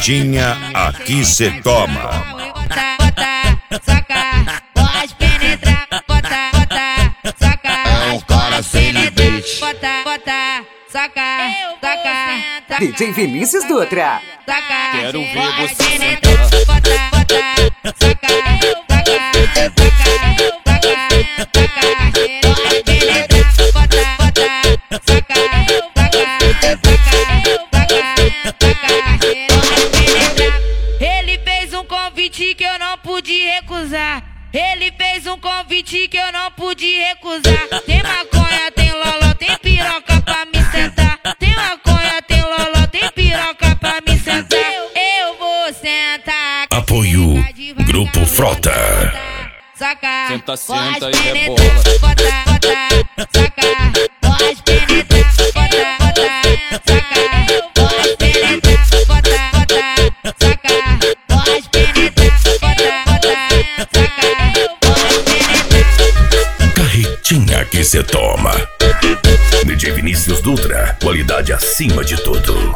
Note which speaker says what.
Speaker 1: Carretinha aqui cê toma.
Speaker 2: Saca, pode penetrar, bota, saca.
Speaker 3: É um cara sem limite.
Speaker 2: Bota, saca, saca.
Speaker 4: DJ Vinícius Dutra.
Speaker 2: Saca,
Speaker 3: Quero ver
Speaker 2: pode
Speaker 3: você
Speaker 2: penetrar, bota, saca, Ele fez um convite que eu não pude recusar. Ele fez um convite que eu não pude recusar. Tem maconha, tem loló, tem piroca pra me sentar. Tem maconha, tem loló, tem piroca pra me sentar. Eu vou sentar.
Speaker 1: Apoio Grupo Frota.
Speaker 2: Saca,
Speaker 3: Senta,
Speaker 2: pode
Speaker 3: senta e
Speaker 2: penetrar,
Speaker 3: rebola.
Speaker 2: bota, saca, pode penetrar, bota, saca, pode penetrar, bota, saca, pode penetrar, bota, saca, pode penetrar.
Speaker 1: Carretinha que cê toma. DJ Vinícius Dutra, qualidade acima de tudo.